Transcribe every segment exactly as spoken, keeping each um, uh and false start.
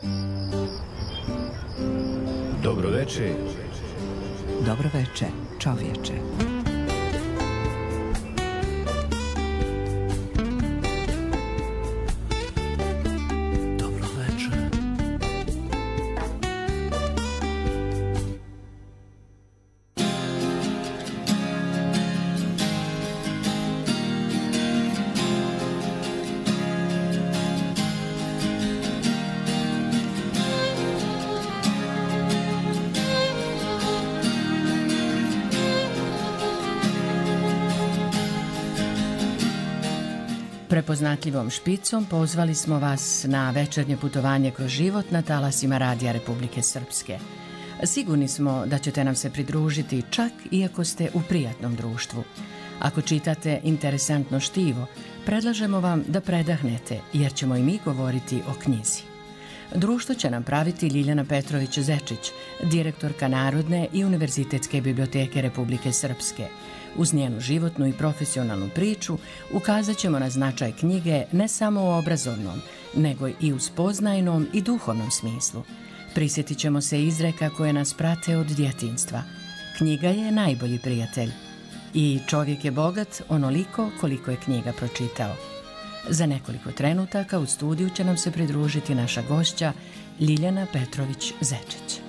Dobroveče. Dobroveče, čovječe. Prepoznatljivom špicom pozvali smo vas na večernje putovanje kroz život na talasima Radija Republike Srpske. Sigurni smo da ćete nam se pridružiti čak i ako ste u prijatnom društvu. Ako čitate interesantno štivo, predlažemo vam da predahnete jer ćemo i mi govoriti o knjizi. Društvo će nam praviti Ljiljana Petrović-Zečić, direktorka Narodne i Univerzitetske biblioteke Republike Srpske. Uz njenu životnu i profesionalnu priču ukazat ćemo na značaj knjige ne samo u obrazovnom, nego i u spoznajnom i duhovnom smislu. Prisjetit ćemo se izreka koje nas prate od djetinjstva. Knjiga je najbolji prijatelj i čovjek je bogat onoliko koliko je knjiga pročitao. Za nekoliko trenutaka u studiju će nam se pridružiti naša gošća Ljiljana Petrović-Zečić.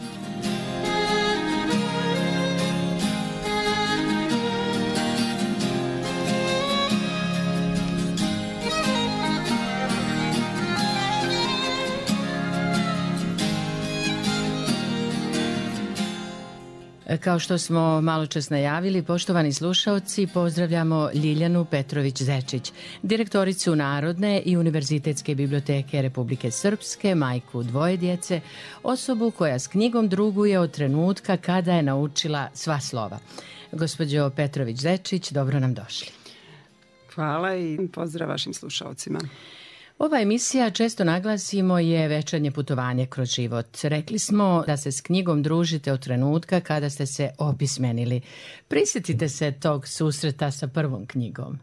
Kao što smo malo čas najavili, poštovani slušaoci, pozdravljamo Ljiljanu Petrović-Zečić, direktoricu Narodne i Univerzitetske biblioteke Republike Srpske, majku dvoje djece, osobu koja s knjigom druguje od trenutka kada je naučila sva slova. Gospođo Petrović-Zečić, dobro nam došli. Hvala i pozdrav vašim slušaocima. Ova emisija, često naglasimo, je večernje putovanje kroz život. Rekli smo da se s knjigom družite od trenutka kada ste se opismenili. Prisjetite se tog susreta sa prvom knjigom.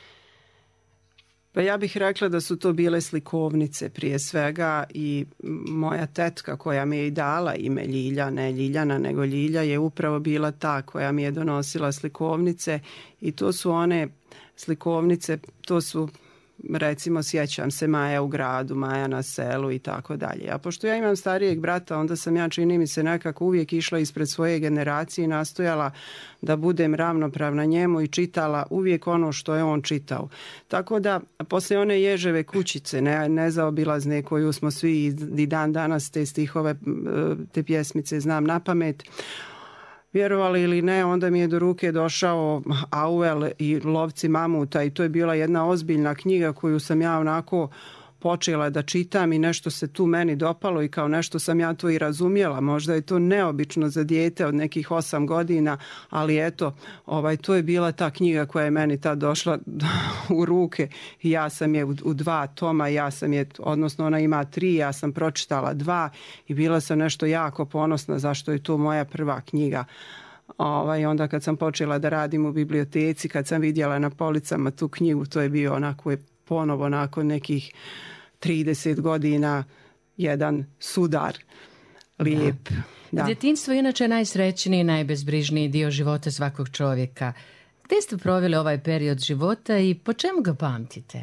Pa ja bih rekla da su to bile slikovnice prije svega i moja tetka koja mi je i dala ime Ljilja, ne Ljiljana nego Ljilja, je upravo bila ta koja mi je donosila slikovnice i to su one slikovnice, to su recimo sjećam se Maja u gradu, Maja na selu i tako dalje. A pošto ja imam starijeg brata, onda sam ja, čini mi se, nekako uvijek išla ispred svoje generacije i nastojala da budem ravnopravna njemu i čitala uvijek ono što je on čitao. Tako da, poslije one Ježeve kućice, ne, nezaobilazne koju smo svi i dan danas te stihove, te pjesmice znam na pamet, vjerovali ili ne, onda mi je do ruke došao Auel i Lovci mamuta i to je bila jedna ozbiljna knjiga koju sam ja onako počela da čitam i nešto se tu meni dopalo i kao nešto sam ja to i razumjela. Možda je to neobično za dijete od nekih osam godina, ali eto, ovaj, to je bila ta knjiga koja je meni tad došla u ruke i ja sam je u, u dva toma, ja sam je, odnosno ona ima tri, ja sam pročitala dva i bila sam nešto jako ponosna zašto je to moja prva knjiga. Ovaj, onda kad sam počela da radim u biblioteci, kad sam vidjela na policama tu knjigu, to je bio onako je ponovo nakon nekih trideset godina jedan sudar lijep. Da. Da. Djetinjstvo je inače najsrećniji i najbezbrižniji dio života svakog čovjeka. Gdje ste proveli ovaj period života i po čemu ga pamtite?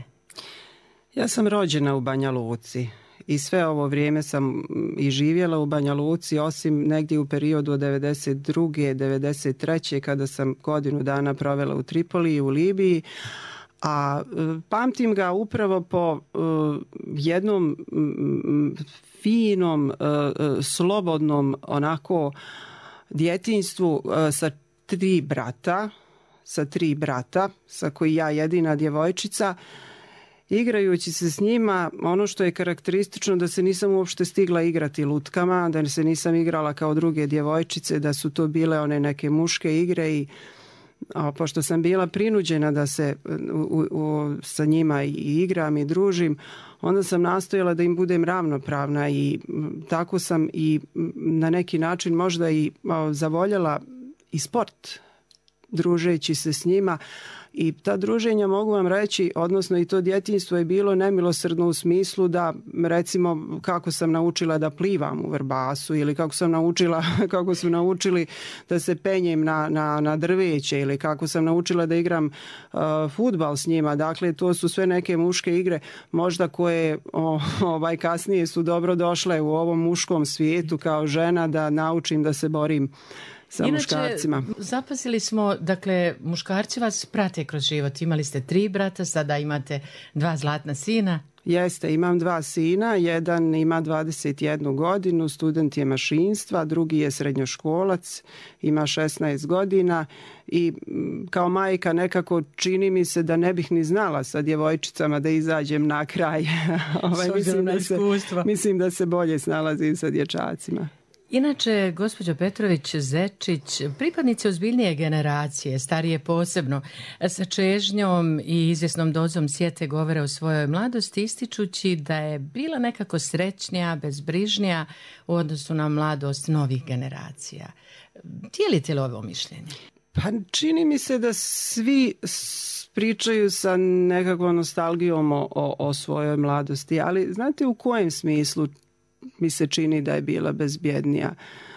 Ja sam rođena u Banja Luci i sve ovo vrijeme sam i živjela u Banja Luci, osim negdje u periodu od devedeset druge devedeset treće kada sam godinu dana provela u Tripoli i u Libiji. A pamtim ga upravo po uh, jednom um, finom, uh, slobodnom onako djetinjstvu uh, sa tri brata, sa tri brata, sa koji ja jedina djevojčica, igrajući se s njima. Ono što je karakteristično da se nisam uopšte stigla igrati lutkama, da se nisam igrala kao druge djevojčice, da su to bile one neke muške igre i a pošto sam bila prinuđena da se u, u, sa njima i igram i družim, onda sam nastojala da im budem ravnopravna i tako sam i na neki način možda i a, zavoljela i sport družeći se s njima. I ta druženja, mogu vam reći, odnosno i to djetinjstvo je bilo nemilosrdno u smislu da, recimo, kako sam naučila da plivam u Vrbasu ili kako sam naučila, kako su naučili da se penjem na, na, na drveće ili kako sam naučila da igram uh, fudbal s njima. Dakle, to su sve neke muške igre, možda koje o, ovaj, kasnije su dobro došle u ovom muškom svijetu kao žena, da naučim da se borim sa Inače, muškarcima. Zapazili smo, dakle, muškarci vas prate kroz život. Imali ste tri brata, sada imate dva zlatna sina. Jeste, imam dva sina, jedan ima dvadeset jednu godinu, student je mašinstva, drugi je srednjoškolac, ima šesnaest godina i kao majka nekako čini mi se da ne bih ni znala sa djevojčicama da izađem na kraj. ovaj, mislim, da se, mislim da se bolje snalazim sa dječacima. Inače, gospođo Petrović-Zečić, pripadnici ozbiljnije generacije, starije posebno, sa čežnjom i izvjesnom dozom sjete govore o svojoj mladosti, ističući da je bila nekako srećnija, bezbrižnija u odnosu na mladost novih generacija. Dijelite li ovo mišljenje? Pa čini mi se da svi pričaju sa nekakvom nostalgijom o, o svojoj mladosti, ali znate u kojem smislu mi se čini da je bila bezbjednija?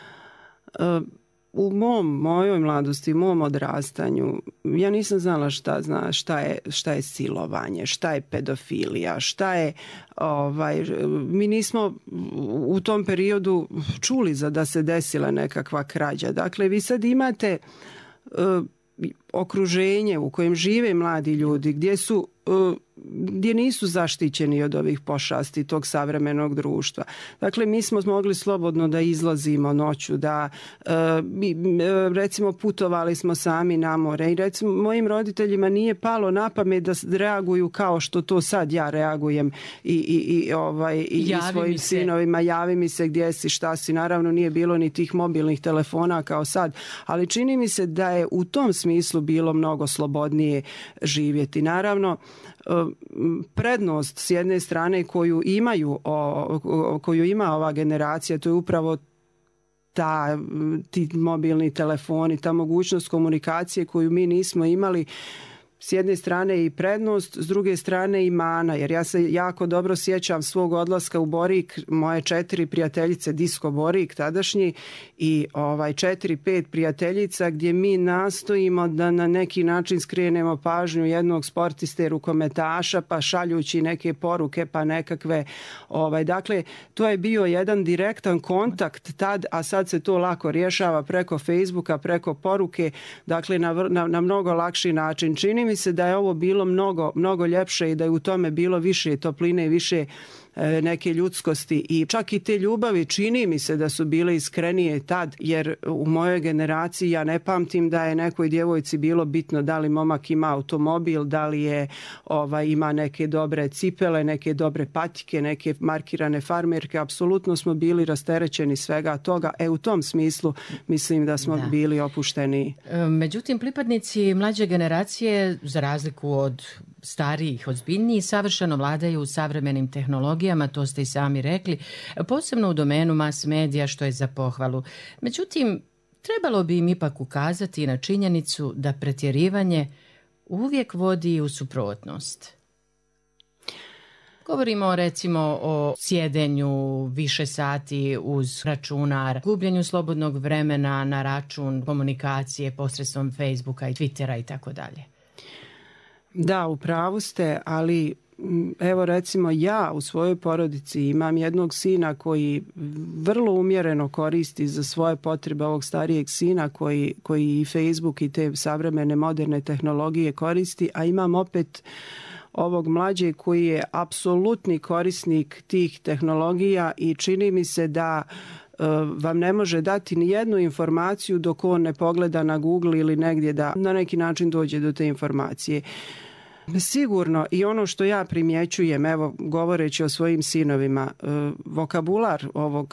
U mom, mojoj mladosti, u mom odrastanju, ja nisam znala šta, zna, šta, je, šta je silovanje, šta je pedofilija, šta je, ovaj, mi nismo u tom periodu čuli za da se desila nekakva krađa. Dakle, vi sad imate uh, okruženje u kojem žive mladi ljudi, gdje su uh, gdje nisu zaštićeni od ovih pošasti tog savremenog društva. Dakle, mi smo mogli slobodno da izlazimo noću, da e, recimo putovali smo sami na more i recimo mojim roditeljima nije palo na pamet da reaguju kao što to sad ja reagujem i, i, i, ovaj, i svojim sinovima, javi mi se gdje si, šta si. Naravno nije bilo ni tih mobilnih telefona kao sad, ali čini mi se da je u tom smislu bilo mnogo slobodnije živjeti. Naravno, prednost s jedne strane koju imaju o, koju ima ova generacija, to je upravo ta, ti mobilni telefoni, ta mogućnost komunikacije koju mi nismo imali. S jedne strane i prednost, s druge strane i mana, jer ja se jako dobro sjećam svog odlaska u Borik, moje četiri prijateljice, Disko Borik tadašnji, i ovaj četiri, pet prijateljica gdje mi nastojimo da na neki način skrenemo pažnju jednog sportiste, rukometaša, pa šaljući neke poruke, pa nekakve, ovaj, dakle, to je bio jedan direktan kontakt tad, a sad se to lako rješava preko Facebooka, preko poruke, dakle, na, na, na mnogo lakši način. Čini mi se da je ovo bilo mnogo, mnogo ljepše i da je u tome bilo više topline i više e, neke ljudskosti i čak i te ljubavi čini mi se da su bile iskrenije tad, jer u mojoj generaciji ja ne pamtim da je nekoj djevojci bilo bitno da li momak ima automobil, da li je ovaj, ima neke dobre cipele, neke dobre patike, neke markirane farmerke. Apsolutno smo bili rasterećeni svega toga. E u tom smislu mislim da smo da. bili opušteni. Međutim, pripadnici mlađe generacije, za razliku od starijih, ozbiljnijih, savršeno vladaju savremenim tehnologijama, to ste i sami rekli, posebno u domenu mas medija, što je za pohvalu. Međutim, trebalo bi im ipak ukazati na činjenicu da pretjerivanje uvijek vodi u suprotnost. Govorimo recimo o sjedenju više sati uz računar, gubljenju slobodnog vremena na račun komunikacije posredstvom Facebooka i Twittera i tako dalje. Da, u pravu ste, ali evo recimo ja u svojoj porodici imam jednog sina koji vrlo umjereno koristi za svoje potrebe ovog starijeg sina koji, koji i Facebook i te savremene moderne tehnologije koristi, a imam opet ovog mlađeg koji je apsolutni korisnik tih tehnologija i čini mi se da vam ne može dati ni jednu informaciju dok on ne pogleda na Google ili negdje da na neki način dođe do te informacije. Sigurno i ono što ja primjećujem, evo govoreći o svojim sinovima, vokabular ovog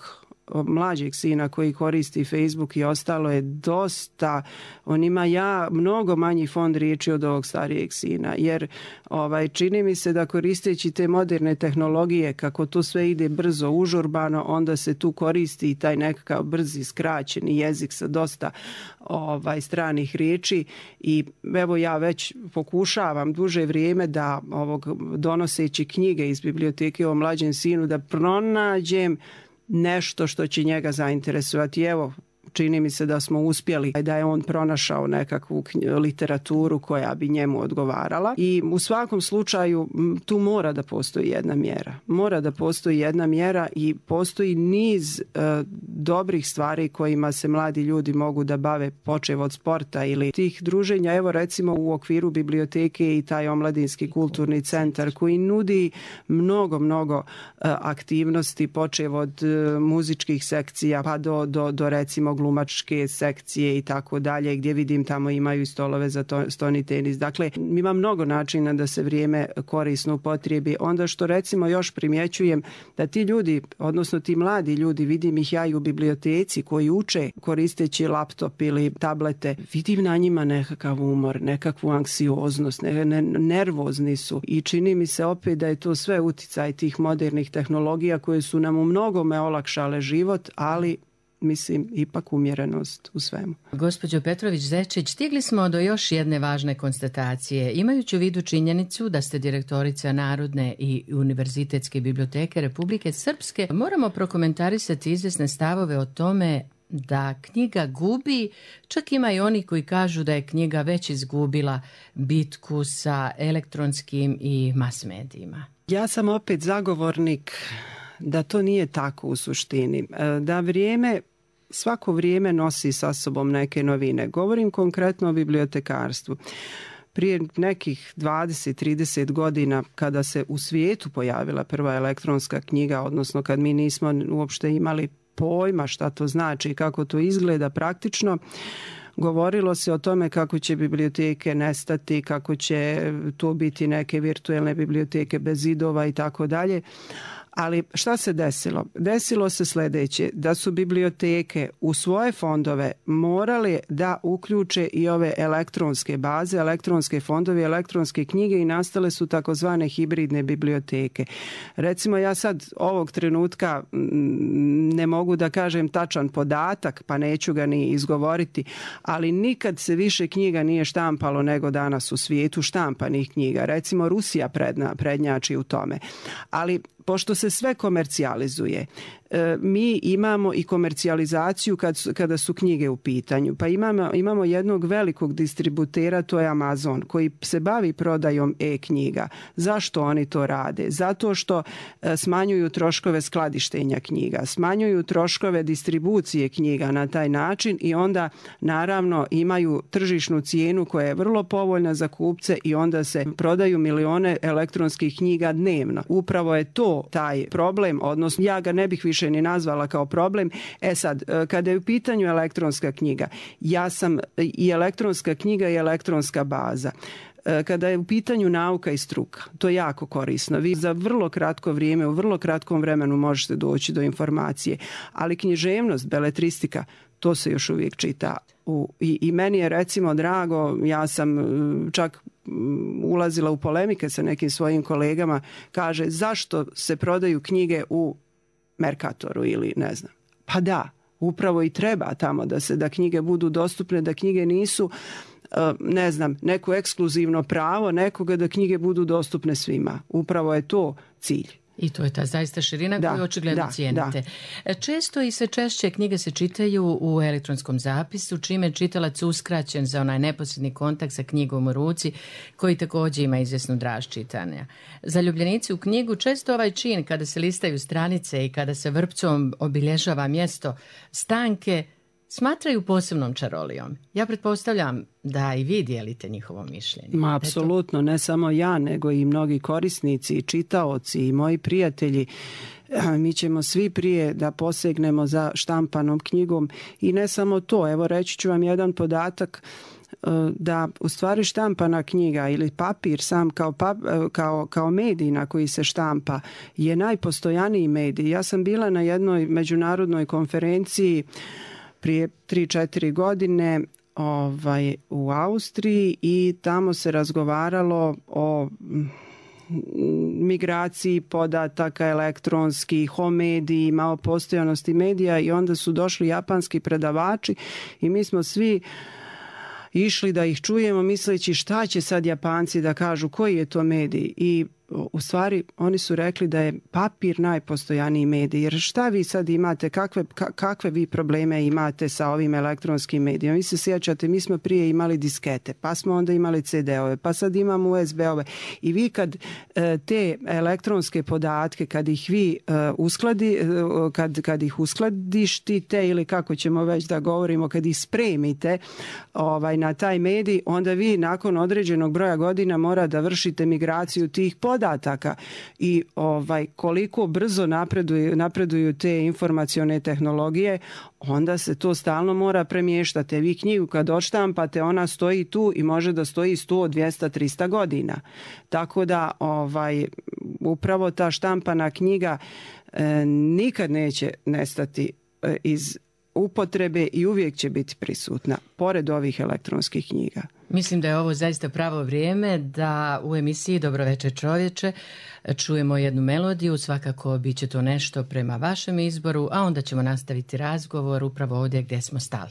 mlađeg sina koji koristi Facebook i ostalo je dosta, on ima ja mnogo manji fond riječi od ovog starijeg sina, jer ovaj, čini mi se da koristeći te moderne tehnologije, kako to sve ide brzo, užurbano, onda se tu koristi i taj nekakav brzi, skraćeni jezik sa dosta ovaj, stranih riječi i evo ja već pokušavam duže vrijeme da ovog, donoseći knjige iz biblioteke o mlađem sinu, da pronađem nešto što će njega zainteresovati. Evo, čini mi se da smo uspjeli, da je on pronašao nekakvu literaturu koja bi njemu odgovarala i u svakom slučaju tu mora da postoji jedna mjera. Mora da postoji jedna mjera i postoji niz e, dobrih stvari kojima se mladi ljudi mogu da bave, počev od sporta ili tih druženja. Evo recimo u okviru biblioteke i taj omladinski kulturni centar koji nudi mnogo, mnogo e, aktivnosti, počev od e, muzičkih sekcija pa do, do, do recimo glumačke sekcije i tako dalje, gdje vidim tamo imaju i stolove za to, stoni tenis. Dakle, ima mnogo načina da se vrijeme korisno upotrijebi. Onda što recimo još primjećujem da ti ljudi, odnosno ti mladi ljudi, vidim ih ja i u biblioteci koji uče koristeći laptop ili tablete, vidim na njima nekakav umor, nekakvu anksioznost, ne, ne, nervozni su i čini mi se opet da je to sve uticaj tih modernih tehnologija koje su nam u mnogome olakšale život, ali mislim, ipak umjerenost u svemu. Gospođo Petrović-Zečić, stigli smo do još jedne važne konstatacije. Imajući u vidu činjenicu da ste direktorica Narodne i Univerzitetske biblioteke Republike Srpske, moramo prokomentarisati izvjesne stavove o tome da knjiga gubi, čak ima i oni koji kažu da je knjiga već izgubila bitku sa elektronskim i mas medijima. Ja sam opet zagovornik da to nije tako u suštini. Da vrijeme, svako vrijeme nosi sa sobom neke novine. Govorim konkretno o bibliotekarstvu. Prije nekih dvadeset trideset godina kada se u svijetu pojavila prva elektronska knjiga, odnosno kad mi nismo uopšte imali pojma šta to znači i kako to izgleda praktično, govorilo se o tome kako će biblioteke nestati, kako će to biti neke virtuelne biblioteke bez zidova i tako dalje. Ali šta se desilo? Desilo se sljedeće, da su biblioteke u svoje fondove morale da uključe i ove elektronske baze, elektronske fondove, elektronske knjige i nastale su takozvane hibridne biblioteke. Recimo ja sad ovog trenutka ne mogu da kažem tačan podatak, pa neću ga ni izgovoriti, ali nikad se više knjiga nije štampalo nego danas u svijetu štampanih knjiga. Recimo Rusija predna, prednjači u tome. Ali pošto se sve komercijalizuje, mi imamo i komercijalizaciju kad su, kada su knjige u pitanju. Pa imamo, imamo jednog velikog distributera, to je Amazon, koji se bavi prodajom e-knjiga. Zašto oni to rade? Zato što smanjuju troškove skladištenja knjiga, smanjuju troškove distribucije knjiga na taj način i onda naravno imaju tržišnu cijenu koja je vrlo povoljna za kupce i onda se prodaju milione elektronskih knjiga dnevno. Upravo je to taj problem, odnosno ja ga ne bih više ni nazvala kao problem. E sad, kada je u pitanju elektronska knjiga, ja sam i elektronska knjiga i elektronska baza. Kada je u pitanju nauka i struka, to je jako korisno. Vi za vrlo kratko vrijeme, u vrlo kratkom vremenu možete doći do informacije, ali književnost, beletristika, to se još uvijek čita. U, i, I meni je recimo drago, ja sam čak ulazila u polemike sa nekim svojim kolegama, kaže zašto se prodaju knjige u Merkatoru ili ne znam. Pa da, upravo i treba tamo da se da knjige budu dostupne, da knjige nisu ne znam, neko ekskluzivno pravo nekoga, da knjige budu dostupne svima. Upravo je to cilj. I to je ta zaista širina da, koju očigledno da, cijenite. Da. Često i sve češće knjige se čitaju u elektronskom zapisu, čime je čitalac uskraćen za onaj neposredni kontakt sa knjigom u ruci, koji također ima izvjesnu draž čitanja. Zaljubljenici u knjigu često ovaj čin kada se listaju stranice i kada se vrpcom obilježava mjesto stanke, smatraju posebnom čarolijom. Ja pretpostavljam da i vi dijelite njihovo mišljenje. Ma, apsolutno, ne samo ja, nego i mnogi korisnici, čitaoci i moji prijatelji. Mi ćemo svi prije da posegnemo za štampanom knjigom i ne samo to. Evo reći ću vam jedan podatak. da u stvari štampana knjiga ili papir sam kao, pap, kao, kao medij na koji se štampa je najpostojaniji medij. Ja sam bila na jednoj međunarodnoj konferenciji prije tri četiri godine ovaj, u Austriji i tamo se razgovaralo o migraciji podataka elektronskih, o medijima, o postojanosti medija i onda su došli japanski predavači i mi smo svi išli da ih čujemo misleći šta će sad Japanci da kažu, koji je to medij i u stvari oni su rekli da je papir najpostojaniji medij, jer šta vi sad imate, kakve, kakve vi probleme imate sa ovim elektronskim medijom. Vi se sjećate, mi smo prije imali diskete, pa smo onda imali ce de ove, pa sad imamo u es be ove i vi kad te elektronske podatke, kad ih vi uskladi, kad, kad ih uskladištite ili kako ćemo već da govorimo, kad ih spremite ovaj, na taj medij, onda vi nakon određenog broja godina mora da vršite migraciju tih podataka podataka i ovaj koliko brzo napreduju, napreduju te informacione tehnologije, onda se to stalno mora premještati. Vi knjigu kad odštampate, ona stoji tu i može da stoji sto, dvjesto, tristo godina. Tako da ovaj upravo ta štampana knjiga e, nikad neće nestati e, iz upotrebe i uvijek će biti prisutna, pored ovih elektronskih knjiga. Mislim da je ovo zaista pravo vrijeme da u emisiji Dobro večer čovječe čujemo jednu melodiju, svakako bit će to nešto prema vašem izboru, a onda ćemo nastaviti razgovor upravo ovdje gdje smo stali.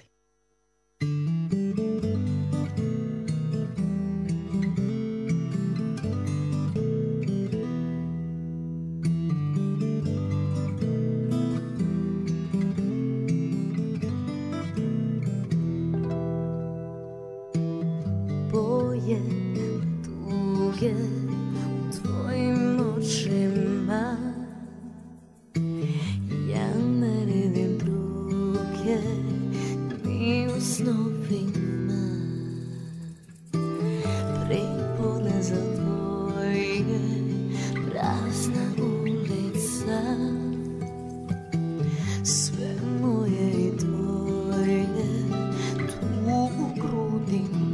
Tuge u tvojim očima, ja ne vidim druge ni u snovima. Prepodne za tvoje prazna ulica, sve moje i tvoje tu u grudima.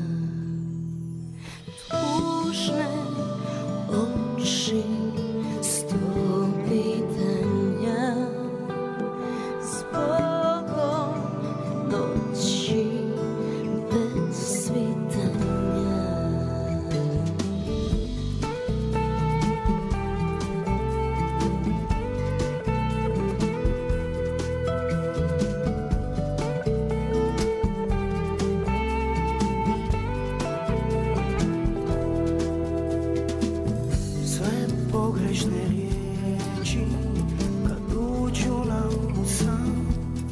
Oči, sto pitanja, zbogom noći bez svitanja. Pogrešne riječi kad uđu nam u san,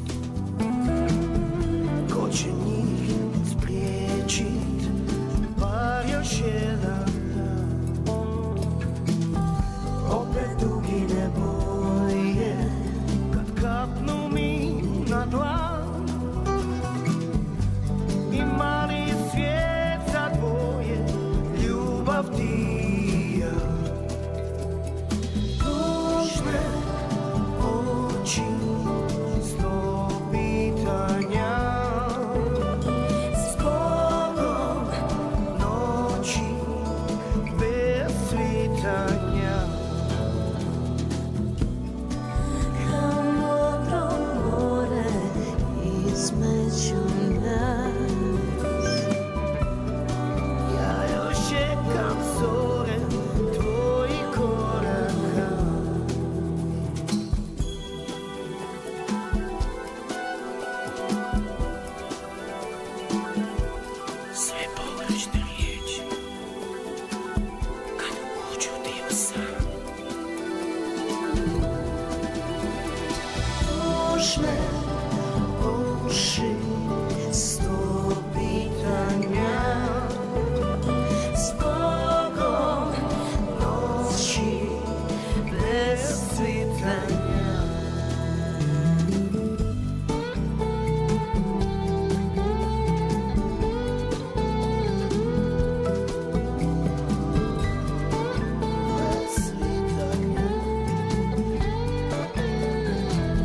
ko će njih spriječit, bar još jedan dan. Opet dugine boje kad kapnu mi na dlan i mali svijet za dvoje, ljubav ti.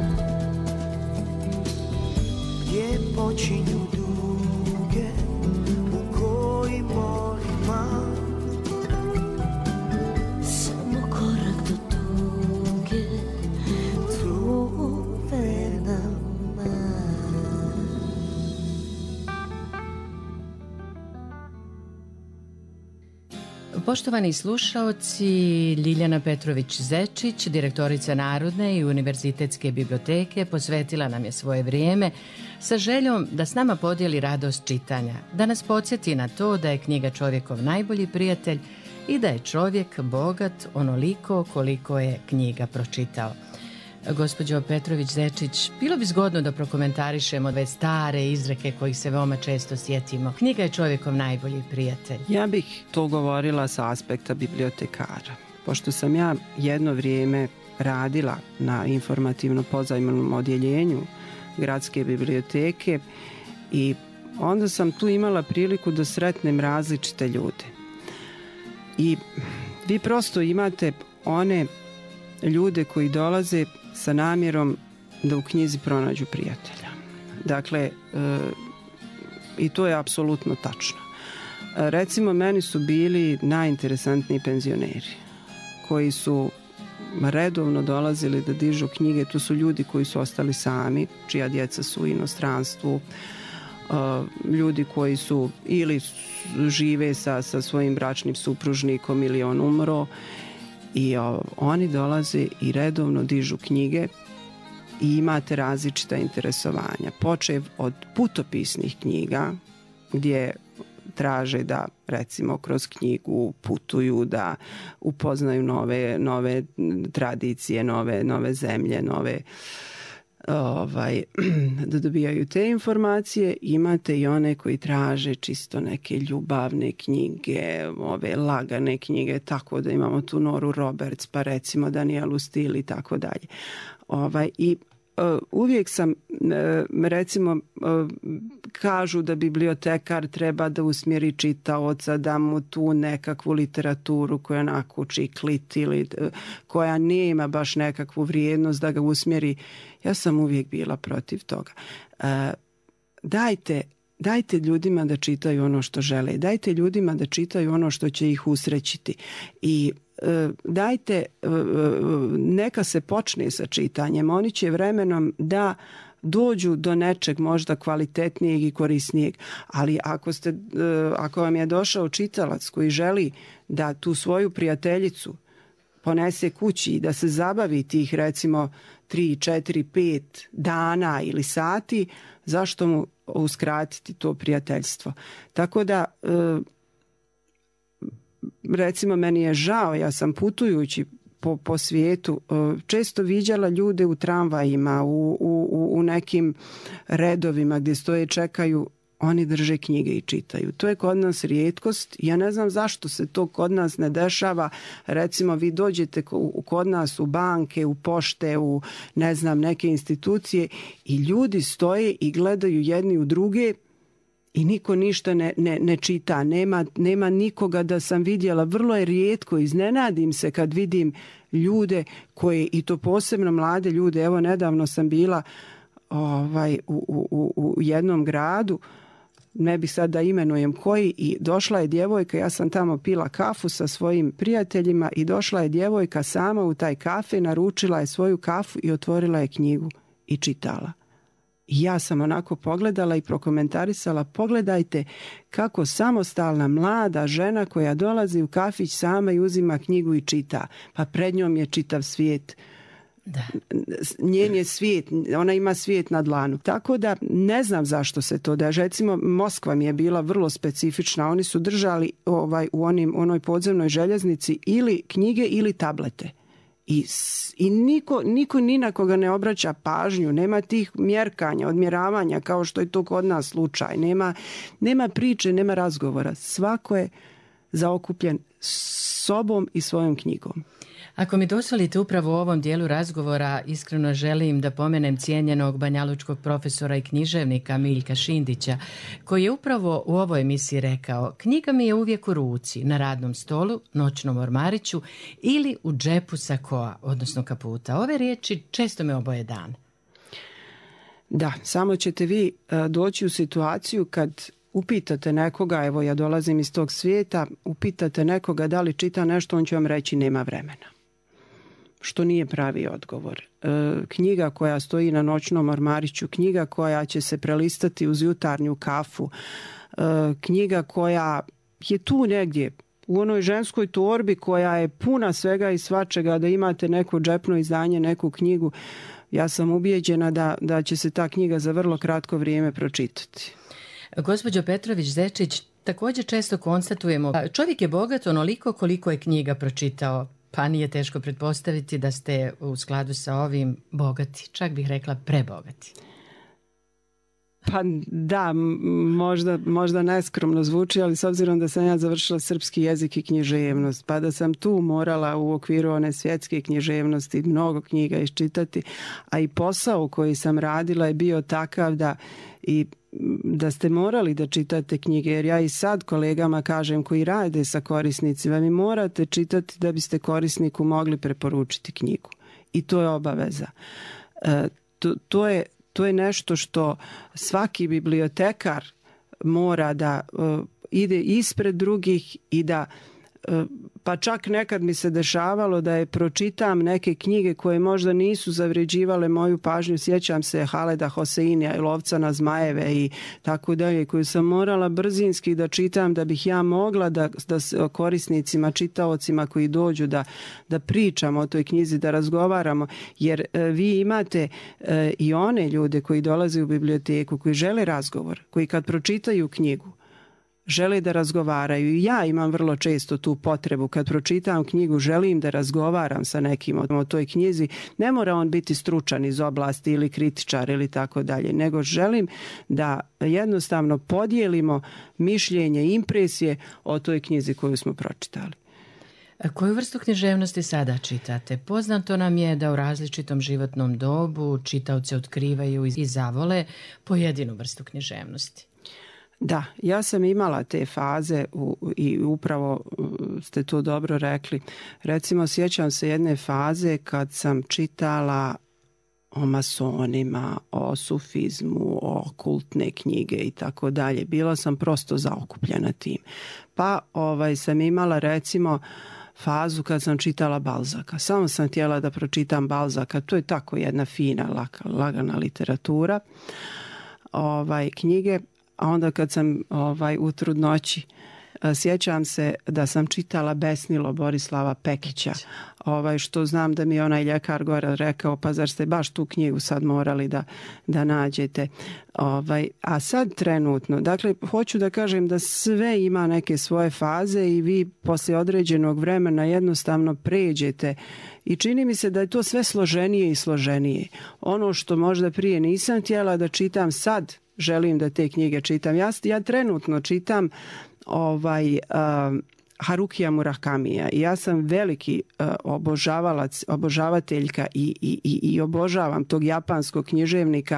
Počinju duge Poštovani slušaoci, Ljiljana Petrović-Zečić, direktorica Narodne i Univerzitetske biblioteke, posvetila nam je svoje vrijeme sa željom da s nama podijeli radost čitanja, da nas podsjeti na to da je knjiga čovjekov najbolji prijatelj i da je čovjek bogat onoliko koliko je knjiga pročitao. Gospođo Petrović-Zečić, bilo bi zgodno da prokomentarišemo ove stare izreke kojih se veoma često sjetimo. Knjiga je čovjekov najbolji prijatelj. Ja bih to govorila sa aspekta bibliotekara. Pošto sam ja jedno vrijeme radila na informativno-pozajmnom odjeljenju gradske biblioteke i onda sam tu imala priliku da sretnem različite ljude. I vi prosto imate one ljude koji dolaze sa namjerom da u knjizi pronađu prijatelja. Dakle, e, i to je apsolutno tačno. E, recimo, meni su bili najinteresantniji penzioneri koji su redovno dolazili da dižu knjige. Tu su ljudi koji su ostali sami, čija djeca su u inostranstvu, e, ljudi koji su ili žive sa, sa svojim bračnim supružnikom ili on umro. I o, oni dolaze i redovno dižu knjige i imate različita interesovanja. Počev od putopisnih knjiga gdje traže da recimo kroz knjigu putuju, da upoznaju nove, nove tradicije, nove, nove zemlje, nove ovaj, da dobijaju te informacije. Imate i one koji traže čisto neke ljubavne knjige, ove lagane knjige, tako da imamo tu Noru Roberts, pa recimo Danielu Steele i tako dalje. Ovaj, i Uh, uvijek sam, uh, recimo, uh, kažu da bibliotekar treba da usmjeri čitaoca, da mu tu nekakvu literaturu koja onako čiklit ili uh, koja nema baš nekakvu vrijednost da ga usmjeri. Ja sam uvijek bila protiv toga. Uh, dajte, dajte ljudima da čitaju ono što žele. Dajte ljudima da čitaju ono što će ih usrećiti. I dajte, neka se počne sa čitanjem, oni će vremenom da dođu do nečeg možda kvalitetnijeg i korisnijeg, ali ako, ste, ako vam je došao čitalac koji želi da tu svoju prijateljicu ponese kući i da se zabavi tih recimo tri, četiri, pet dana ili sati, zašto mu uskratiti to prijateljstvo? Tako da recimo meni je žao, ja sam putujući po, po svijetu često viđala ljude u tramvajima, u, u, u nekim redovima gdje stoje i čekaju, oni drže knjige i čitaju. To je kod nas rijetkost. Ja ne znam zašto se to kod nas ne dešava. Recimo vi dođete kod nas u banke, u pošte, u ne znam neke institucije i ljudi stoje i gledaju jedni u druge i niko ništa ne, ne, ne čita, nema, nema nikoga da sam vidjela, vrlo je rijetko, iznenadim se kad vidim ljude koje, i to posebno mlade ljude, evo nedavno sam bila ovaj, u, u, u jednom gradu, ne bih sad da imenujem koji, i došla je djevojka, ja sam tamo pila kafu sa svojim prijateljima i došla je djevojka sama u taj kafe, naručila je svoju kafu i otvorila je knjigu i čitala. I ja sam onako pogledala i prokomentarisala, pogledajte kako samostalna mlada žena koja dolazi u kafić sama i uzima knjigu i čita, pa pred njom je čitav svijet. Da. Njen je svijet, ona ima svijet na dlanu. Tako da ne znam zašto se to da. Recimo Moskva mi je bila vrlo specifična, oni su držali ovaj, u onim, onoj podzemnoj željeznici ili knjige ili tablete. I, i niko, niko ni na koga ne obraća pažnju, nema tih mjerkanja, odmjeravanja kao što je to kod nas slučaj, nema, nema priče, nema razgovora, svako je zaokupljen sobom i svojom knjigom. Ako mi dozvolite, upravo u ovom dijelu razgovora iskreno želim da pomenem cijenjenog banjalučkog profesora i književnika Miljka Šindića, koji je upravo u ovoj emisiji rekao: knjiga mi je uvijek u ruci, na radnom stolu, noćnom ormariću ili u džepu sakoa, odnosno kaputa. Ove riječi često me oboje dan. Da, samo ćete vi doći u situaciju kad upitate nekoga, evo ja dolazim iz tog svijeta, upitate nekoga da li čita nešto, on će vam reći nema vremena. Što nije pravi odgovor. E, knjiga koja stoji na noćnom ormariću, knjiga koja će se prelistati uz jutarnju kafu, e, knjiga koja je tu negdje u onoj ženskoj torbi koja je puna svega i svačega, da imate neko džepno izdanje, neku knjigu. Ja sam ubijeđena da, da će se ta knjiga za vrlo kratko vrijeme pročitati. Gospođo Petrović-Zečić, također često konstatujemo, čovjek je bogat onoliko koliko je knjiga pročitao, pa nije teško pretpostaviti da ste u skladu sa ovim bogati, čak bih rekla prebogati. Pa da, možda, možda neskromno zvuči, ali s obzirom da sam ja završila srpski jezik i književnost, pa da sam tu morala u okviru one svjetske književnosti mnogo knjiga iščitati, a i posao koji sam radila je bio takav da i da ste morali da čitate knjige, jer ja i sad kolegama kažem koji rade sa korisnicima, vi morate čitati da biste korisniku mogli preporučiti knjigu. I to je obaveza. E, to, to je To je nešto što svaki bibliotekar mora da uh, ide ispred drugih i da, uh, pa čak nekad mi se dešavalo da je pročitam neke knjige koje možda nisu zavređivale moju pažnju. Sjećam se Haleda Hoseinija i Lovca na zmajeve i tako dalje, koju sam morala brzinski da čitam da bih ja mogla da, da korisnicima, čitaocima koji dođu da, da pričamo o toj knjizi, da razgovaramo, jer e, vi imate e, i one ljude koji dolaze u biblioteku, koji žele razgovor, koji kad pročitaju knjigu žele da razgovaraju. I ja imam vrlo često tu potrebu. Kad pročitam knjigu, želim da razgovaram sa nekim o toj knjizi. Ne mora on biti stručan iz oblasti ili kritičar ili tako dalje, nego želim da jednostavno podijelimo mišljenje, impresije o toj knjizi koju smo pročitali. Koju vrstu književnosti sada čitate? Poznato nam je da u različitom životnom dobu čitaoci otkrivaju i zavole pojedinu vrstu književnosti. Da, ja sam imala te faze u, i upravo ste to dobro rekli. Recimo, sjećam se jedne faze kad sam čitala o masonima, o sufizmu, o kultne knjige i tako dalje. Bila sam prosto zaokupljena tim. Pa ovaj, sam imala recimo fazu kad sam čitala Balzaka. Samo sam htjela da pročitam Balzaka. To je tako jedna fina, laka, lagana literatura. Ovaj, knjige. A onda kad sam ovaj, u trudnoći, sjećam se da sam čitala Besnilo Borislava Pekića, ovaj, što znam da mi je onaj ljekar gore rekao, pa zar ste baš tu knjigu sad morali da, da nađete. Ovaj, a sad trenutno, dakle, hoću da kažem da sve ima neke svoje faze i vi poslije određenog vremena jednostavno pređete i čini mi se da je to sve složenije i složenije. Ono što možda prije nisam htjela da čitam, sad želim da te knjige čitam. Ja, ja trenutno čitam ovaj, uh, Harukija Murakamija i ja sam veliki uh, obožavalac, obožavateljka i, i, i, i obožavam tog japanskog književnika.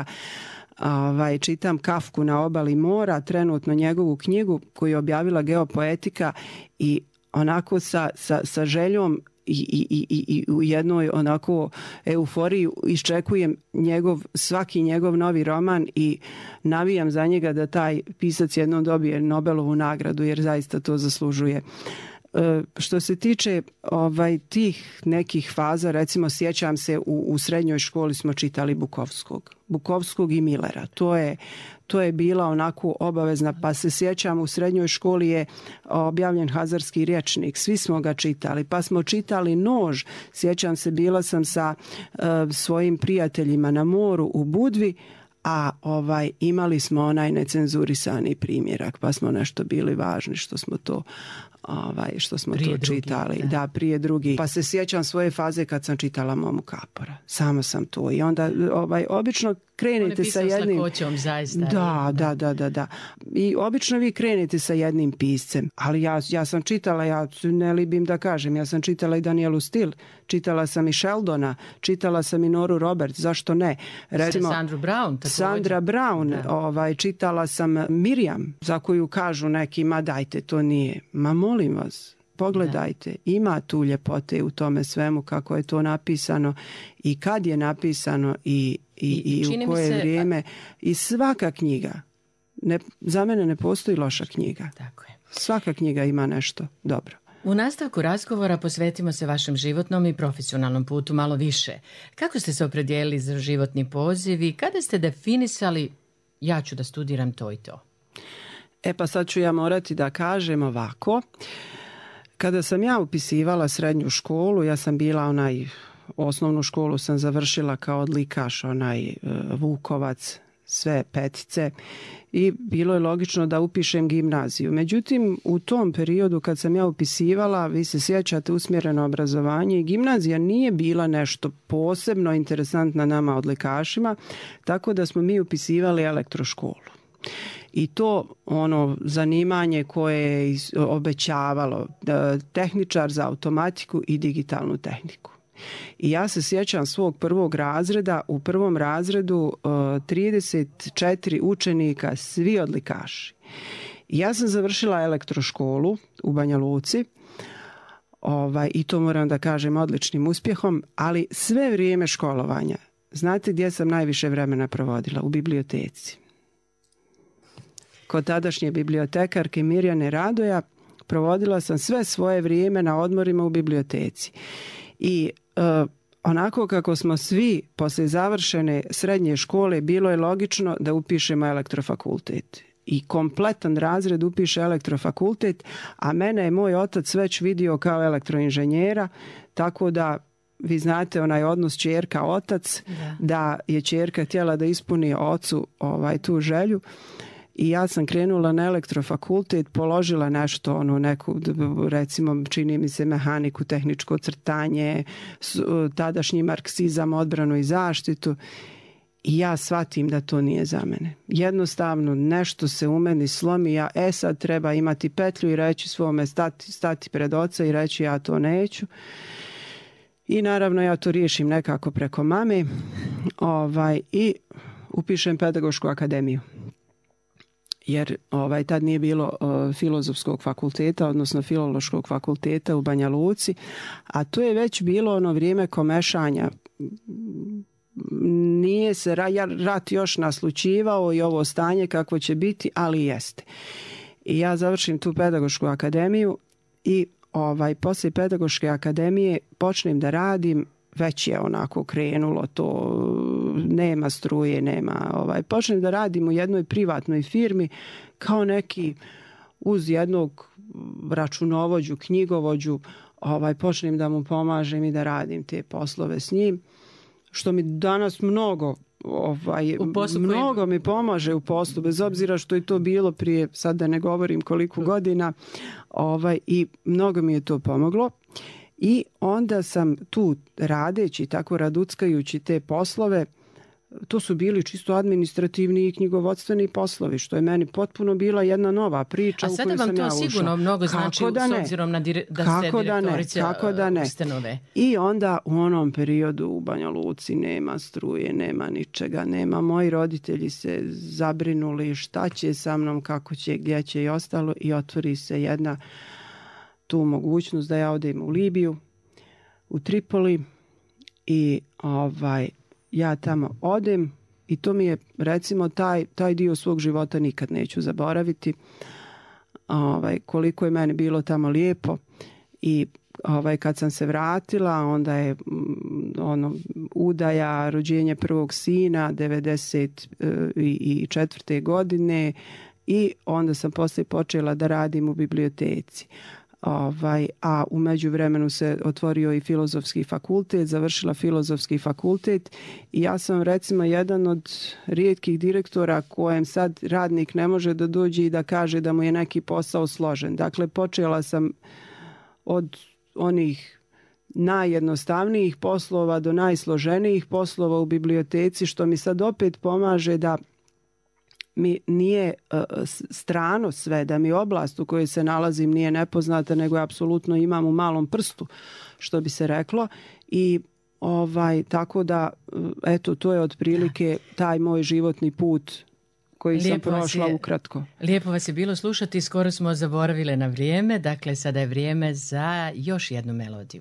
Ovaj, čitam Kafku na obali mora, trenutno njegovu knjigu koju je objavila Geopoetika i onako sa, sa, sa željom I, i, i, i u jednoj onako euforiji iščekujem njegov, svaki njegov novi roman i navijam za njega da taj pisac jednom dobije Nobelovu nagradu, jer zaista to zaslužuje. E, što se tiče ovaj, tih nekih faza, recimo sjećam se u, u srednjoj školi smo čitali Bukovskog. Bukovskog i Millera. To je To je bila onako obavezna, pa se sjećam u srednjoj školi je objavljen Hazarski rječnik, svi smo ga čitali, pa smo čitali Nož, sjećam se, bila sam sa uh, svojim prijateljima na moru u Budvi, a ovaj imali smo onaj necenzurisani primjerak, pa smo nešto bili važni što smo to ovaj što smo prije to drugi, čitali, da. da prije drugi. Pa se sjećam svoje faze kad sam čitala Momu Kapora. Samo sam to i onda ovaj obično krenete sa jednim lakoćom, zaista. Da, da, da, da, da. I obično vi krenete sa jednim piscem, ali ja ja sam čitala, ja ne libim da kažem, ja sam čitala i Danielu Steele, čitala sam i Sheldona, čitala sam i Noru Roberts, zašto ne? Recimo Sandra Brown, također. Sandra Brown, da. ovaj čitala sam Miriam, za koju kažu neki, ma dajte, to nije. Ma molim vas, pogledajte, da. Ima tu ljepote u tome svemu kako je to napisano i kad je napisano i, i, i, i u koje se... vrijeme. I svaka knjiga, ne, za mene ne postoji loša knjiga. Tako je. Svaka knjiga ima nešto dobro. U nastavku razgovora posvetimo se vašem životnom i profesionalnom putu malo više. Kako ste se opredijelili za životni poziv i kada ste definisali ja ću da studiram to i to? E pa sad ću ja morati da kažem ovako. Kada sam ja upisivala srednju školu, ja sam bila onaj, osnovnu školu sam završila kao odlikaš, onaj Vukovac, sve petice i bilo je logično da upišem gimnaziju. Međutim, u tom periodu kad sam ja upisivala, vi se sjećate, usmjereno obrazovanje i gimnazija nije bila nešto posebno interesantna nama odlikašima, tako da smo mi upisivali elektroškolu. I to ono zanimanje koje je obećavalo tehničar za automatiku i digitalnu tehniku. I ja se sjećam svog prvog razreda, u prvom razredu trideset četiri učenika, svi odlikaši. I ja sam završila elektroškolu u Banja Luci, ovaj, i to moram da kažem odličnim uspjehom, ali sve vrijeme školovanja, znate gdje sam najviše vremena provodila? U biblioteci. Kod tadašnje bibliotekarke Mirjane Radoja provodila sam sve svoje vrijeme na odmorima u biblioteci. I uh, onako kako smo svi poslije završene srednje škole, bilo je logično da upišemo elektrofakultet. I kompletan razred upiše elektrofakultet, a mene je moj otac već vidio kao elektroinženjera, tako da vi znate onaj odnos ćerka-otac, da. da je ćerka htjela da ispuni ocu ovaj, tu želju. I ja sam krenula na elektrofakultet, položila nešto, ono, neku, recimo, čini mi se mehaniku, tehničko crtanje, tadašnji marksizam, odbranu i zaštitu. I ja shvatim da to nije za mene. Jednostavno, nešto se u meni slomi, ja e sad treba imati petlju i reći svome, stati, stati pred oca i reći ja to neću. I naravno ja to riješim nekako preko mame ovaj, i upišem pedagošku akademiju. Jer ovaj, tad nije bilo uh, filozofskog fakulteta, odnosno filološkog fakulteta u Banja Luci, a to je već bilo ono vrijeme komešanja. Nije se rat još naslućivao i ovo stanje kako će biti, ali jeste. I ja završim tu pedagošku akademiju i ovaj, poslije pedagoške akademije počnem da radim, već je onako krenulo to, nema struje, nema, ovaj, počnem da radim u jednoj privatnoj firmi kao neki uz jednog računovođu, knjigovođu, ovaj, počnem da mu pomažem i da radim te poslove s njim, što mi danas mnogo ovaj, mnogo koji... mi pomaže u poslu, bez obzira što je to bilo prije, sad da ne govorim koliko godina, ovaj, i mnogo mi je to pomoglo. I onda sam tu radeći, tako raduckajući te poslove, to su bili čisto administrativni i knjigovodstveni poslovi, što je meni potpuno bila jedna nova priča u koju sam ja ušla. A sada vam to sigurno mnogo znači s obzirom na dire, da ste direktorica ustanove. I onda u onom periodu u Banja Luci nema struje, nema ničega, nema. Moji roditelji se zabrinuli šta će sa mnom, kako će, gdje će i ostalo, i otvori se jedna tu mogućnost da ja odem u Libiju, u Tripoli, i ovaj, ja tamo odem i to mi je, recimo, taj, taj dio svog života nikad neću zaboraviti. Ovaj, koliko je meni bilo tamo lijepo, i ovaj, kad sam se vratila, onda je ono, udaja, rođenje prvog sina devedeset četvrte godine, i onda sam poslije počela da radim u biblioteci. Ovaj, a u međuvremenu se otvorio i filozofski fakultet, završila filozofski fakultet, i ja sam recimo jedan od rijetkih direktora kojem sad radnik ne može da dođe i da kaže da mu je neki posao složen. Dakle, počela sam od onih najjednostavnijih poslova do najsloženijih poslova u biblioteci, što mi sad opet pomaže da mi nije uh, strano sve, da mi oblast u kojoj se nalazim nije nepoznata, nego apsolutno imam u malom prstu, što bi se reklo. I ovaj, tako da, eto, to je otprilike taj moj životni put koji lijepo sam prošla je, ukratko. Lijepo vas je bilo slušati, skoro smo zaboravile na vrijeme, dakle sada je vrijeme za još jednu melodiju.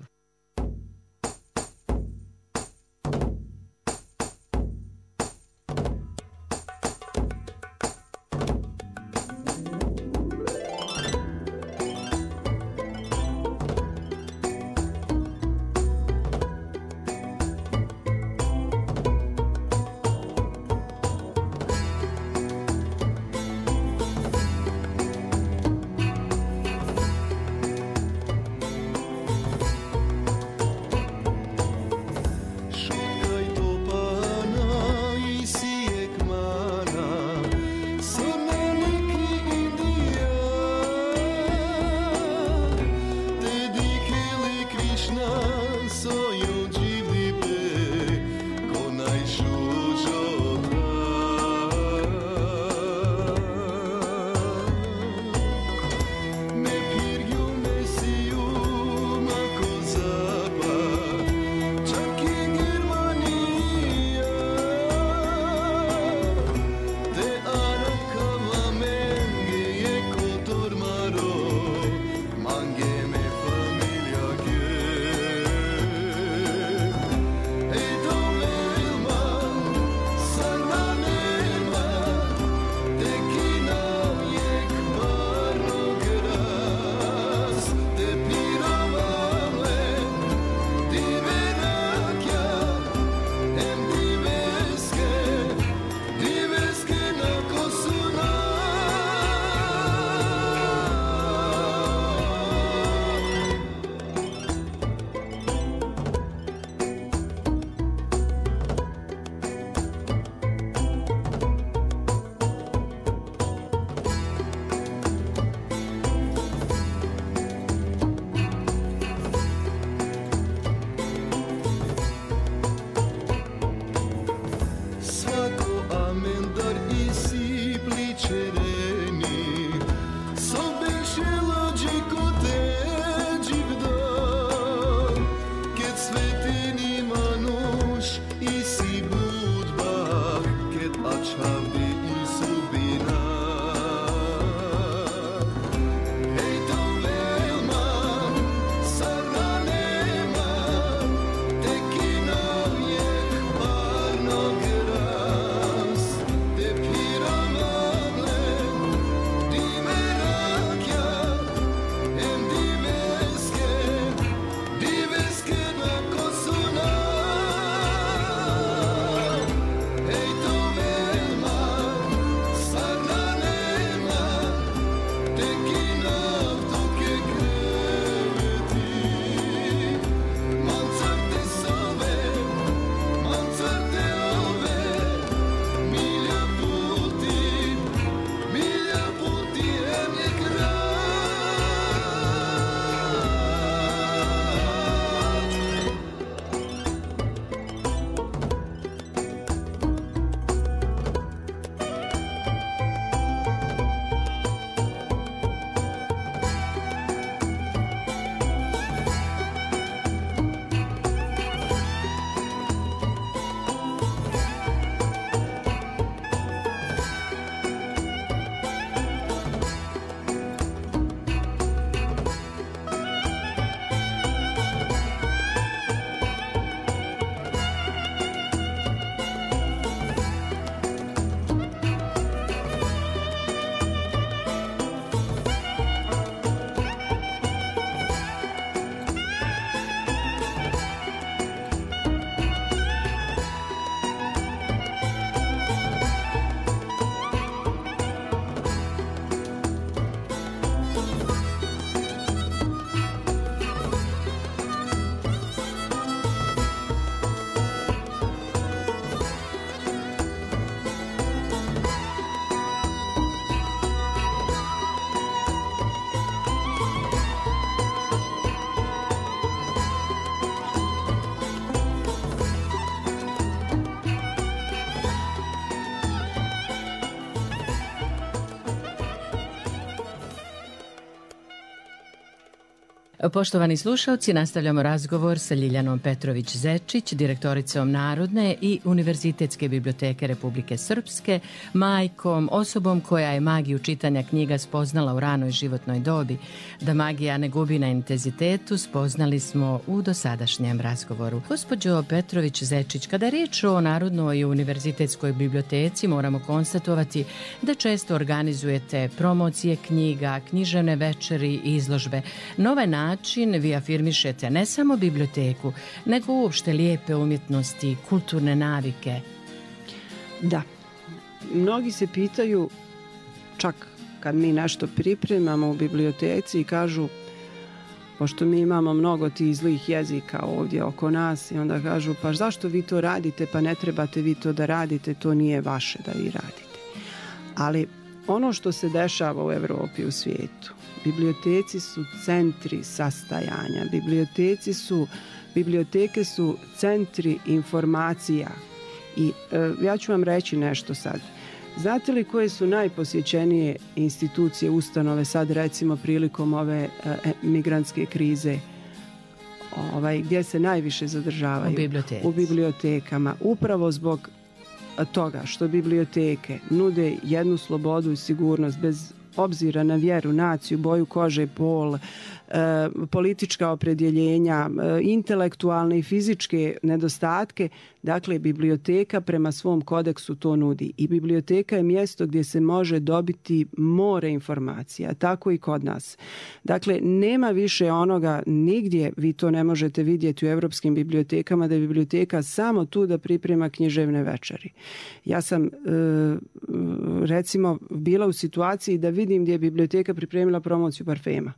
Poštovani slušalci, nastavljamo razgovor sa Ljiljanom Petrović-Zečić, direktoricom Narodne i Univerzitetske biblioteke Republike Srpske, majkom, osobom koja je magiju čitanja knjiga spoznala u ranoj životnoj dobi. Da magija ne gubi na intenzitetu, spoznali smo u dosadašnjem razgovoru. Gospođo Petrović-Zečić, kada je riječ o Narodnoj i Univerzitetskoj biblioteci, moramo konstatovati da često organizujete promocije knjiga, književne večeri i izložbe. Na ovaj način vi afirmišete ne samo biblioteku, nego uopšte lijepe umjetnosti, kulturne navike. Da. Mnogi se pitaju, čak kad mi nešto pripremamo u biblioteci i kažu, pošto mi imamo mnogo tih zlih jezika ovdje oko nas, i onda kažu, pa zašto vi to radite, pa ne trebate vi to da radite, to nije vaše da vi radite. Ali ono što se dešava u Evropi i u svijetu, biblioteci su centri sastajanja, biblioteci su, biblioteke su centri informacija. I e, ja ću vam reći nešto sad. Znate li koje su najposjećenije institucije, ustanove sad recimo prilikom ove e, migrantske krize, ovaj, gdje se najviše zadržavaju? U biblioteci. U bibliotekama. Upravo zbog toga što biblioteke nude jednu slobodu i sigurnost bez obzira na vjeru, naciju, boju kože, pol, e, politička opredjeljenja, e, intelektualne i fizičke nedostatke. Dakle, biblioteka prema svom kodeksu to nudi. I biblioteka je mjesto gdje se može dobiti more informacija, tako i kod nas. Dakle, nema više onoga nigdje, vi to ne možete vidjeti u evropskim bibliotekama, da je biblioteka samo tu da priprema književne večeri. Ja sam, e, recimo, bila u situaciji da vidim gdje je biblioteka pripremila promociju parfema.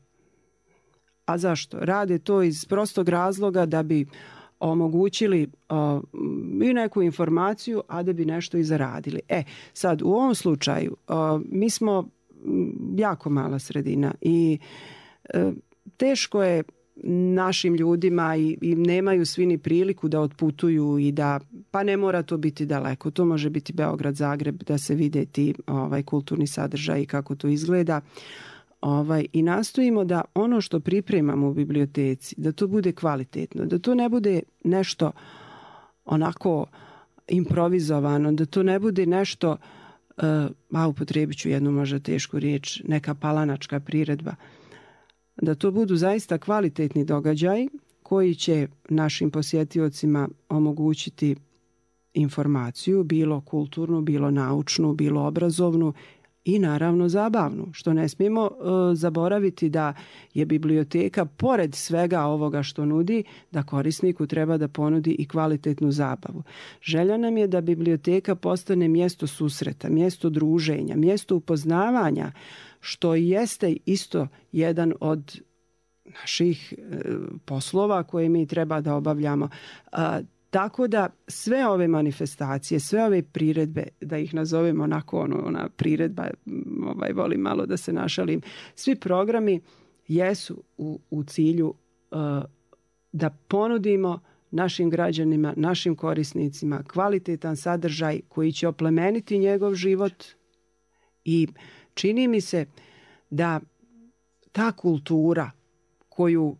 A zašto? Rade to iz prostog razloga da bi omogućili uh, i neku informaciju, a da bi nešto i zaradili. E, sad, u ovom slučaju, uh, mi smo jako mala sredina i uh, teško je našim ljudima i, i nemaju svi ni priliku da otputuju i da, pa ne mora to biti daleko, to može biti Beograd, Zagreb, da se vide ti ovaj, kulturni sadržaj i kako to izgleda. Ovaj, i nastojimo da ono što pripremamo u biblioteci, da to bude kvalitetno, da to ne bude nešto onako improvizovano, da to ne bude nešto, uh, a upotrijebit ću jednu možda tešku riječ, neka palanačka priredba, da to budu zaista kvalitetni događaji koji će našim posjetiocima omogućiti informaciju, bilo kulturnu, bilo naučnu, bilo obrazovnu i naravno zabavnu, što ne smijemo uh, zaboraviti da je biblioteka, pored svega ovoga što nudi, da korisniku treba da ponudi i kvalitetnu zabavu. Želja nam je da biblioteka postane mjesto susreta, mjesto druženja, mjesto upoznavanja, što jeste isto jedan od naših uh, poslova koje mi treba da obavljamo. Uh, Tako da sve ove manifestacije, sve ove priredbe, da ih nazovemo onako, ono, ona priredba, ovaj, volim malo da se našalim, svi programi jesu u, u cilju uh, da ponudimo našim građanima, našim korisnicima kvalitetan sadržaj koji će oplemeniti njegov život i čini mi se da ta kultura koju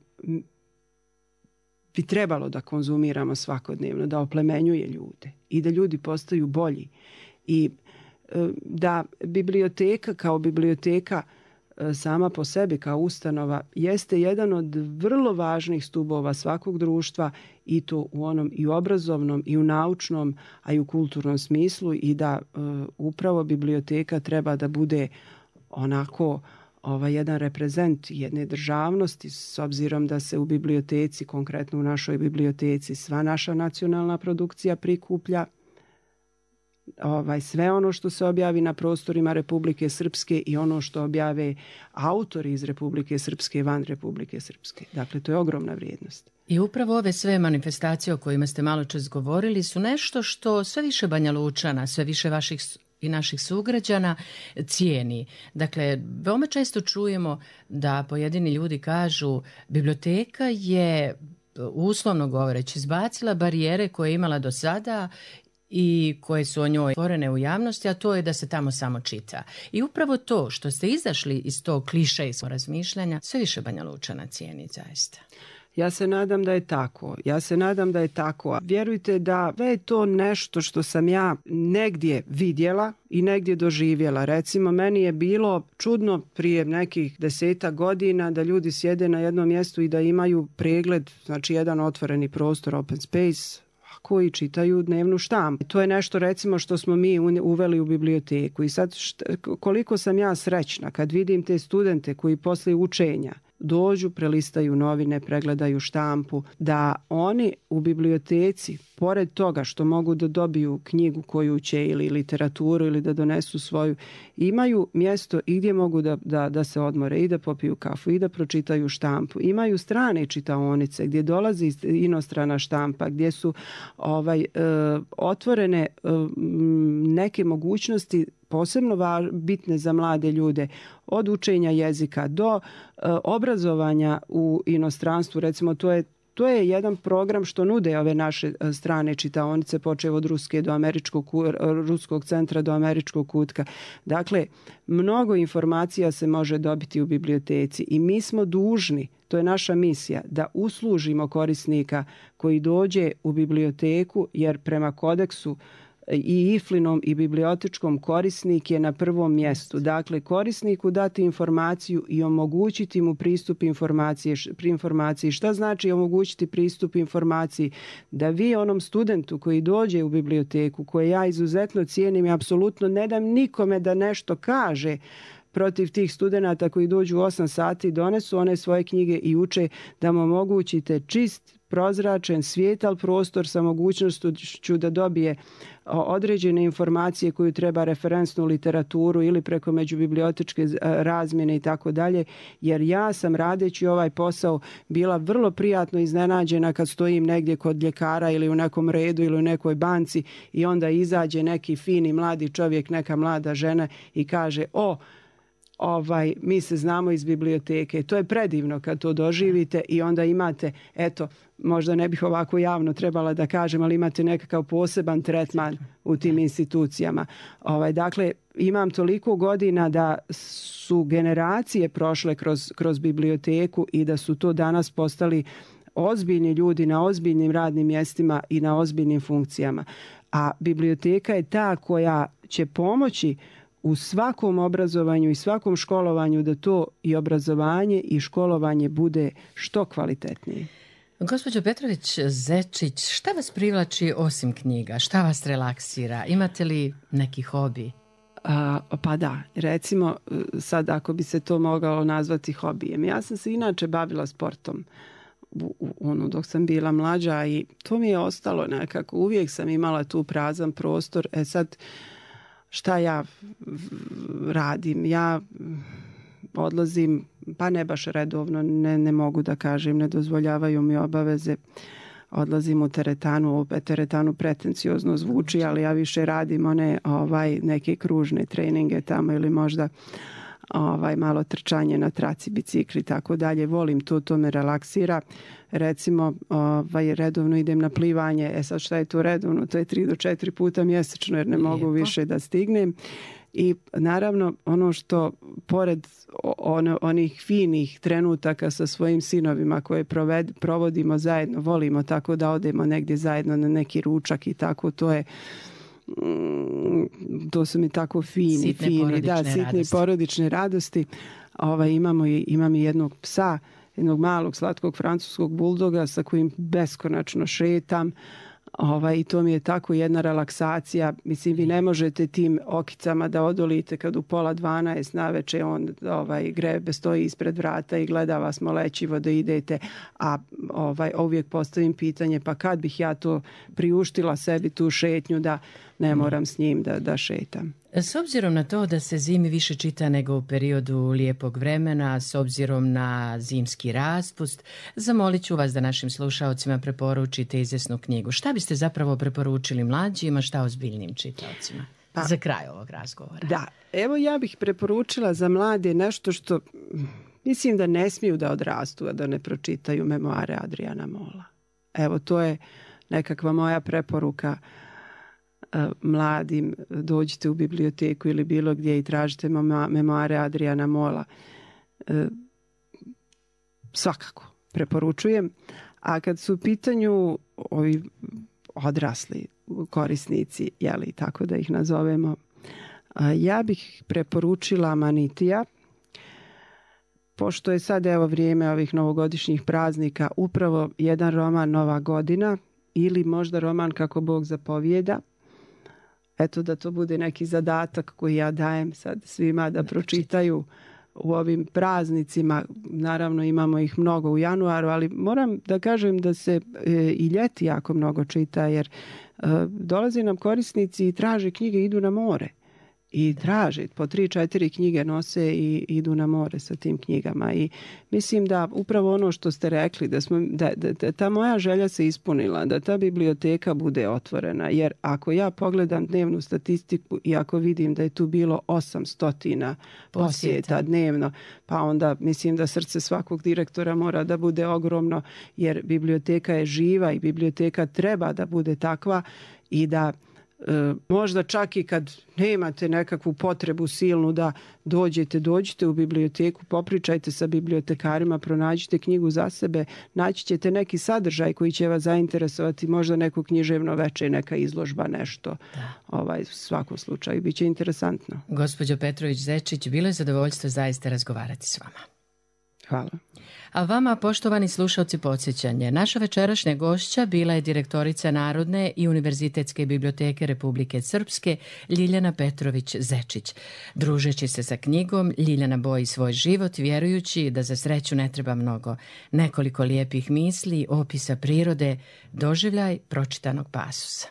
bi trebalo da konzumiramo svakodnevno, da oplemenjuje ljude i da ljudi postaju bolji. I da biblioteka kao biblioteka sama po sebi kao ustanova jeste jedan od vrlo važnih stubova svakog društva i to u onom i u obrazovnom i u naučnom, a i u kulturnom smislu i da uh, upravo biblioteka treba da bude onako ovaj jedan reprezent jedne državnosti, s obzirom da se u biblioteci, konkretno u našoj biblioteci, sva naša nacionalna produkcija prikuplja, ovaj, sve ono što se objavi na prostorima Republike Srpske i ono što objave autori iz Republike Srpske i van Republike Srpske. Dakle, to je ogromna vrijednost. I upravo ove sve manifestacije o kojima ste malo čas govorili su nešto što sve više Banja Lučana, sve više vaših i naših sugrađana cijeni. Dakle, veoma često čujemo da pojedini ljudi kažu biblioteka je, uslovno govoreći, izbacila barijere koje je imala do sada i koje su o njoj otvorene u javnosti, a to je da se tamo samo čita. I upravo to što ste izašli iz tog klišejskog razmišljanja, sve više Banja Lučana cijeni zaista. Ja se nadam da je tako. Ja se nadam da je tako. A vjerujte da sve je to nešto što sam ja negdje vidjela i negdje doživjela. Recimo, meni je bilo čudno prije nekih deseta godina da ljudi sjede na jednom mjestu i da imaju pregled, znači jedan otvoreni prostor, open space, koji čitaju dnevnu štampu. To je nešto recimo što smo mi uveli u biblioteku. I sad šta, koliko sam ja srećna kad vidim te studente koji poslije učenja dođu, prelistaju novine, pregledaju štampu, da oni u biblioteci, pored toga što mogu da dobiju knjigu koju će ili literaturu ili da donesu svoju, imaju mjesto i gdje mogu da, da, da se odmore i da popiju kafu i da pročitaju štampu. Imaju strane čitaonice gdje dolazi inostrana štampa, gdje su ovaj, e, otvorene e, neke mogućnosti posebno bitne za mlade ljude, od učenja jezika do e, obrazovanja u inostranstvu. Recimo, to je To je jedan program što nude ove naše strane čitaonice, počev od Ruske do američkog, Ruskog centra do američkog kutka. Dakle, mnogo informacija se može dobiti u biblioteci i mi smo dužni, to je naša misija, da uslužimo korisnika koji dođe u biblioteku, jer prema kodeksu i I F L-inom i bibliotečkom korisnik je na prvom mjestu. Dakle, korisniku dati informaciju i omogućiti mu pristup informacije, pri informaciji. Šta znači omogućiti pristup informaciji? Da vi onom studentu koji dođe u biblioteku, koje ja izuzetno cijenim i apsolutno ne dam nikome da nešto kaže protiv tih studenata koji dođu u osam sati, donesu one svoje knjige i uče, da mu omogućite čist, prozračen, svijetal prostor sa mogućnošću da dobije određene informacije koju treba, referensnu literaturu ili preko međubibliotečke razmjene i tako dalje, jer ja sam radeći ovaj posao bila vrlo prijatno iznenađena kad stojim negdje kod ljekara ili u nekom redu ili u nekoj banci i onda izađe neki fini mladi čovjek, neka mlada žena i kaže: o, Ovaj, mi se znamo iz biblioteke. To je predivno kad to doživite i onda imate, eto, možda ne bih ovako javno trebala da kažem, ali imate nekakav poseban tretman u tim institucijama. Ovaj, dakle, imam toliko godina da su generacije prošle kroz, kroz biblioteku i da su to danas postali ozbiljni ljudi na ozbiljnim radnim mjestima i na ozbiljnim funkcijama. A biblioteka je ta koja će pomoći u svakom obrazovanju i svakom školovanju da to i obrazovanje i školovanje bude što kvalitetnije. Gospođo Petrović-Zečić, šta vas privlači osim knjiga? Šta vas relaksira? Imate li neki hobi? A, pa da, recimo sad ako bi se to mogalo nazvati hobijem. Ja sam se inače bavila sportom u, u, ono, dok sam bila mlađa i to mi je ostalo nekako. Uvijek sam imala tu prazan prostor. E sad, šta ja radim? Ja odlazim, pa ne baš redovno, ne, ne mogu da kažem, ne dozvoljavaju mi obaveze. Odlazim u teretanu, opet teretanu pretenciozno zvuči, ali ja više radim one ovaj, neke kružne treninge tamo ili možda ovaj, malo trčanje na traci, bicikli, tako dalje. Volim to, to me relaksira. Recimo, ovaj, redovno idem na plivanje. E sad šta je to redovno? To je tri do četiri puta mjesečno jer ne mogu Lijepo. više da stignem. I naravno ono što pored ono, onih finih trenutaka sa svojim sinovima koje proved, provodimo zajedno, volimo tako da odemo negdje zajedno na neki ručak i tako, to je to su mi tako fini, sitne fini, da, sitne radosti. porodične radosti. Ovaj, imamo i, imam i jednog psa, jednog malog slatkog francuskog buldoga sa kojim beskonačno šetam. Ovaj, i to mi je tako jedna relaksacija. Mislim, vi ne možete tim okicama da odolite kad u pola dvanaest naveče on ovaj, grebe stoji ispred vrata i gleda vas molećivo da idete, a ovaj, uvijek postavim pitanje, pa kad bih ja to priuštila sebi tu šetnju da ne moram s njim da, da šetam. S obzirom na to da se zimi više čita nego u periodu lijepog vremena, s obzirom na zimski raspust, zamolit ću vas da našim slušaocima preporučite izvjesnu knjigu. Šta biste zapravo preporučili mlađima, šta ozbiljnim čitaocima? Pa, za kraj ovog razgovora. Da, evo ja bih preporučila za mlade nešto što mislim da ne smiju da odrastu, a da ne pročitaju memoare Adriana Mola. Evo, to je nekakva moja preporuka mladim, dođite u biblioteku ili bilo gdje i tražite memoare Adriana Mola. Svakako preporučujem. A kad su u pitanju ovi odrasli korisnici, jeli, tako da ih nazovemo, ja bih preporučila Manitija, pošto je sad evo vrijeme ovih novogodišnjih praznika, upravo jedan roman Nova godina ili možda roman Kako Bog zapovijeda. Eto da to bude neki zadatak koji ja dajem sad svima da pročitaju u ovim praznicima. Naravno imamo ih mnogo u januaru, ali moram da kažem da se e, i ljeti jako mnogo čita, jer e, dolaze nam korisnici i traže knjige, idu na more. I traže, po tri, četiri knjige nose i idu na more sa tim knjigama. I mislim da upravo ono što ste rekli, da, smo, da, da, da ta moja želja se ispunila, da ta biblioteka bude otvorena. Jer ako ja pogledam dnevnu statistiku i ako vidim da je tu bilo osamsto posjeta dnevno, pa onda mislim da srce svakog direktora mora da bude ogromno, jer biblioteka je živa i biblioteka treba da bude takva i da E, možda čak i kad nemate nekakvu potrebu silnu da dođete, dođite u biblioteku, popričajte sa bibliotekarima, pronađite knjigu za sebe, naći ćete neki sadržaj koji će vas zainteresovati, možda neko književno veče, neka izložba, nešto. Da. Ovaj, u svakom slučaju, bit će interesantno. Gospođo Petrović-Zečić, bilo je zadovoljstvo zaista razgovarati s vama. Hvala. A vama, poštovani slušalci, podsjećanje. Naša večerašnja gošća bila je direktorica Narodne i Univerzitetske biblioteke Republike Srpske Ljiljana Petrović-Zečić. Družeći se sa knjigom, Ljiljana boji svoj život, vjerujući da za sreću ne treba mnogo. Nekoliko lijepih misli, opisa prirode, doživljaj pročitanog pasusa.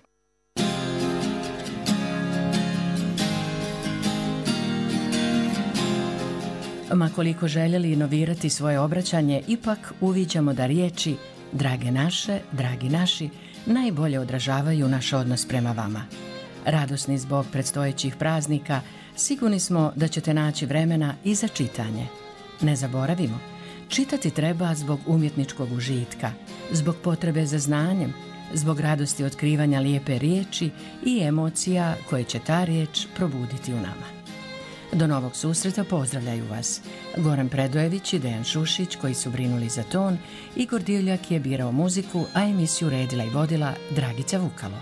Ma koliko željeli inovirati svoje obraćanje, ipak uviđamo da riječi drage naše, dragi naši najbolje odražavaju naš odnos prema vama. Radosni zbog predstojećih praznika, sigurni smo da ćete naći vremena i za čitanje. Ne zaboravimo, čitati treba zbog umjetničkog užitka, zbog potrebe za znanjem, zbog radosti otkrivanja lijepe riječi i emocija koje će ta riječ probuditi u nama. Do novog susreta pozdravljaju vas Goran Predojević i Dejan Šušić, koji su brinuli za ton, Igor Divljak je birao muziku, a emisiju redila i vodila Dragica Vukalo.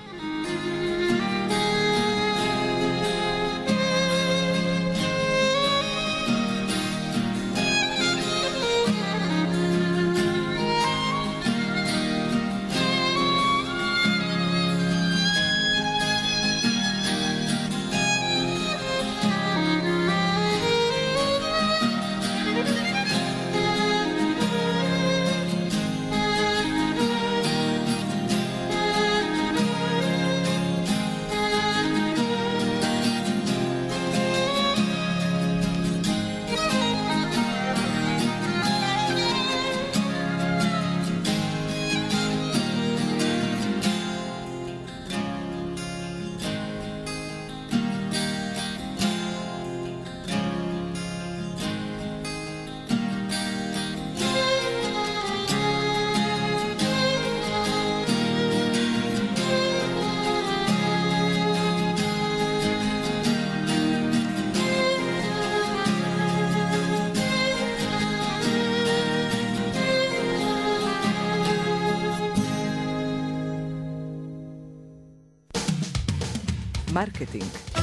Marketing.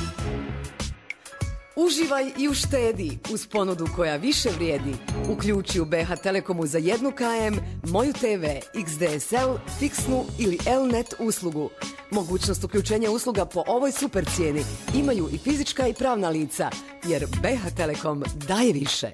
Uživaj i uštedi uz ponudu koja više vrijedi. Uključi u B H Telekomu za jednu km Moju T V, X D S L, fiksnu ili L net uslugu. Mogućnost uključenja usluga po ovoj super cijeni imaju i fizička i pravna lica, jer B H Telekom daje više.